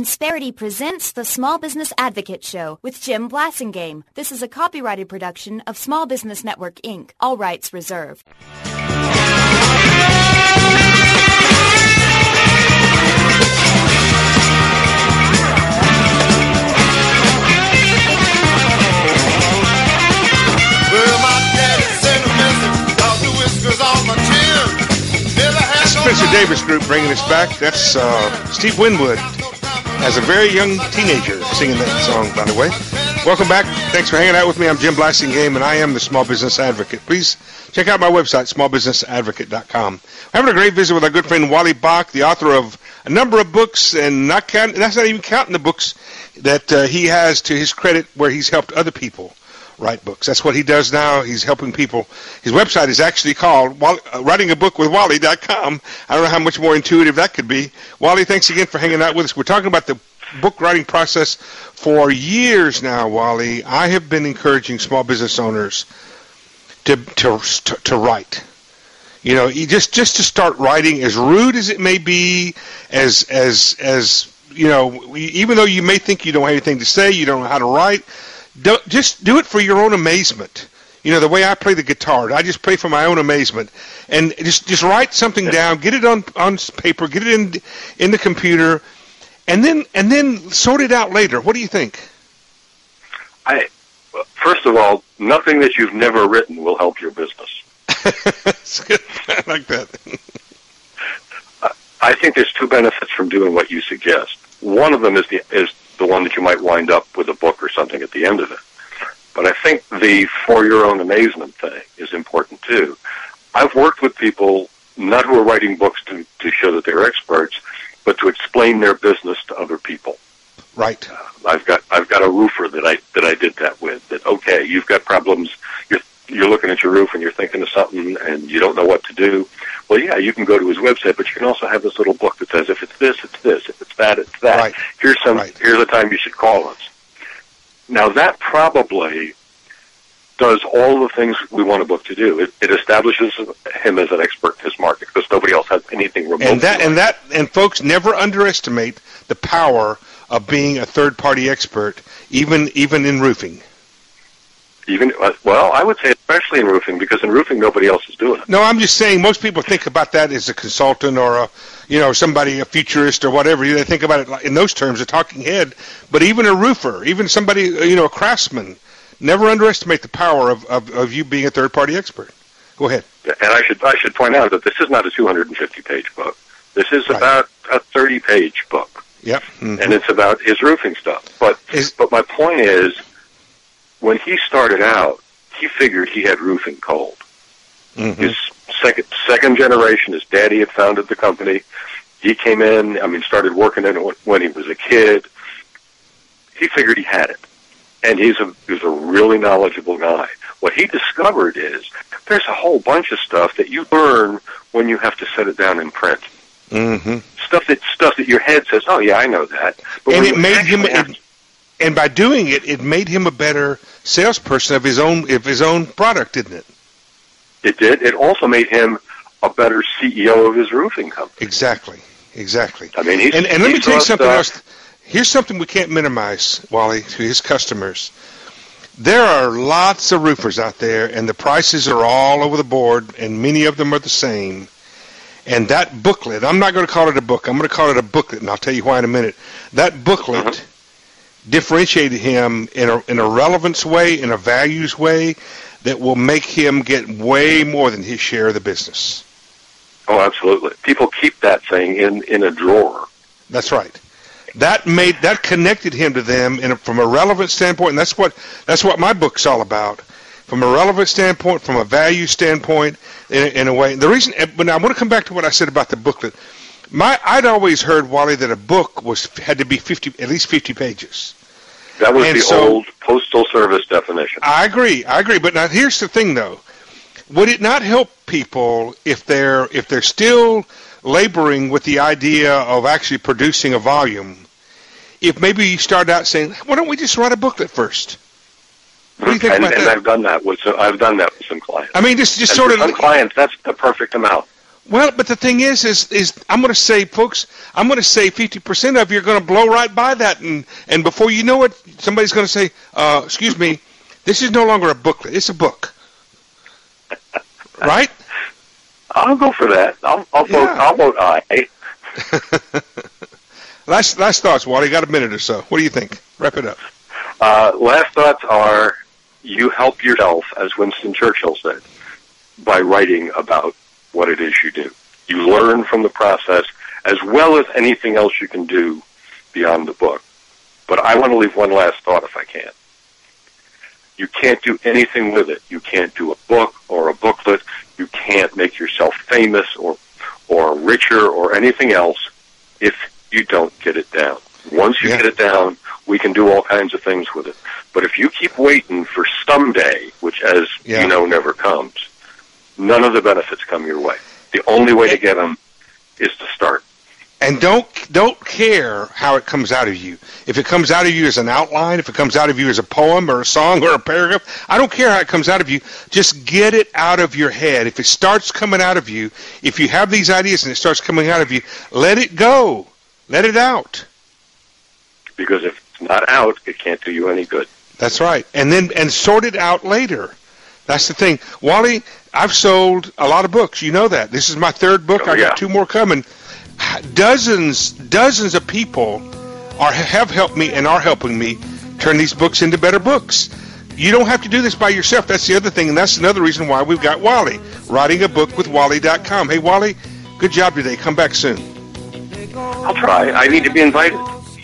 Insperity presents the Small Business Advocate Show with Jim Blasingame. This is a copyrighted production of Small Business Network, Inc. All rights reserved. Spencer Davis Group bringing us back. That's Steve Winwood as a very young teenager singing that song, by the way. Welcome back. Thanks for hanging out with me. I'm Jim Blasingame, and I am the Small Business Advocate. Please check out my website, smallbusinessadvocate.com. We're having a great visit with our good friend Wally Bach, the author of a number of books, and that's not even counting the books that he has to his credit where he's helped other people write books. That's what he does now. He's helping people. His website is actually called writingabook.wally.com. I don't know how much more intuitive that could be. Wally, thanks again for hanging out with us. We're talking about the book writing process. For years now, Wally, I have been encouraging small business owners to write. You know, just to start writing, as rude as it may be, as you know, even though you may think you don't have anything to say, you don't know how to write, just do it for your own amazement. You know, the way I play the guitar, I just play for my own amazement. And just write something down, get it on paper, get it in the computer, and then sort it out later. What do you think? First of all, nothing that you've never written will help your business. That's good. I like that. I think there's two benefits from doing what you suggest. One of them is the one that you might wind up with a book or something at the end of it. But I think the for your own amazement thing is important too. I've worked with people not who are writing books to show that they're experts, but to explain their business to other people. Right. I've got a roofer that I did that with. That okay, you've got problems. You're looking at your roof and you're thinking of something and you don't know what to do. Well, yeah, you can go to his website, but you can also have this little book that says if it's this, it's this. If it's that, it's that. Right. Here's a time you should call us. Now that probably does all the things we want a book to do. It establishes him as an expert in his market because nobody else has anything remote. And folks, never underestimate the power of being a third-party expert, even in roofing. Well, I would say especially in roofing, because in roofing nobody else is doing it. No, I'm just saying most people think about that as a consultant or a futurist or whatever. They think about it in those terms, a talking head. But even a roofer, even somebody, a craftsman, never underestimate the power of you being a third-party expert. Go ahead. And I should point out that this is not a 250-page book. This is about a 30-page book. Yep. Mm-hmm. And it's about his roofing stuff. But my point is, when he started out, he figured he had roofing cold. Mm-hmm. His second generation, his daddy had founded the company. He came in, started working in it when he was a kid. He figured he had it. And he was a really knowledgeable guy. What he discovered is there's a whole bunch of stuff that you learn when you have to set it down in print. Mm-hmm. Stuff that your head says, oh yeah, I know that. But and it made him, and by doing it, it made him a better salesperson of his own product, didn't it? It did. It also made him a better CEO of his roofing company. Exactly. I mean, and let me tell you something else. Here's something we can't minimize, Wally, to his customers. There are lots of roofers out there, and the prices are all over the board, and many of them are the same. And that booklet, I'm not going to call it a book. I'm going to call it a booklet, and I'll tell you why in a minute. That booklet differentiated him in a relevance way, in a values way, that will make him get way more than his share of the business. Oh, absolutely. People keep that thing in a drawer. That's right. That connected him to them from a relevant standpoint, and that's what my book's all about. From a relevant standpoint, from a value standpoint, in a way. The reason, but I want to come back to what I said about the booklet. I'd always heard, Wally, that a book had to be at least 50 pages. That was old Postal Service definition. I agree. But now here's the thing, though. Would it not help people if they're still laboring with the idea of actually producing a volume, if maybe you start out saying, why don't we just write a booklet first? What do you think about that? And I've done that with some clients. I mean, just sort of some clients, that's the perfect amount. Well, but the thing is I'm going to say, folks, I'm going to say 50% of you are going to blow right by that, and before you know it, somebody's going to say, excuse me, this is no longer a booklet, it's a book. Right? I'll go for that. I'll vote aye. Last thoughts, Wally. Got a minute or so. What do you think? Wrap it up. Last thoughts are, you help yourself, as Winston Churchill said, by writing about what it is you do. You learn from the process as well as anything else you can do beyond the book. But I want to leave one last thought if I can. You can't do anything with it. You can't do a book or a booklet. You can't make yourself famous or richer or anything else if you don't get it down. Once you get it down, we can do all kinds of things with it. But if you keep waiting for someday, which, as you know, never comes, none of the benefits come your way. The only way to get them is to start. And don't care how it comes out of you. If it comes out of you as an outline, if it comes out of you as a poem or a song or a paragraph, I don't care how it comes out of you. Just get it out of your head. If it starts coming out of you, if you have these ideas and it starts coming out of you, let it go. Let it out. Because if it's not out, it can't do you any good. That's right. And sort it out later. That's the thing. Wally, I've sold a lot of books. You know that. This is my third book. I got 2 more coming. Dozens of people have helped me and are helping me turn these books into better books. You don't have to do this by yourself. That's the other thing, and that's another reason why we've got Wally, writingabook.wally.com. Hey, Wally, good job today. Come back soon. I'll try. I need to be invited.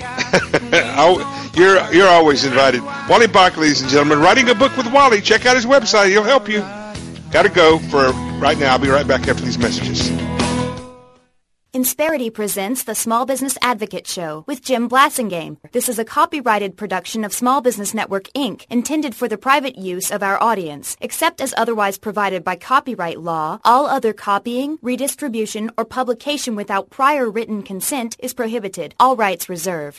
You're always invited. Wally Bach, ladies and gentlemen, Writing a Book with Wally. Check out his website. He'll help you. Got to go for right now. I'll be right back after these messages. Insperity presents the Small Business Advocate Show with Jim Blasingame. This is a copyrighted production of Small Business Network, Inc., intended for the private use of our audience. Except as otherwise provided by copyright law, all other copying, redistribution, or publication without prior written consent is prohibited. All rights reserved.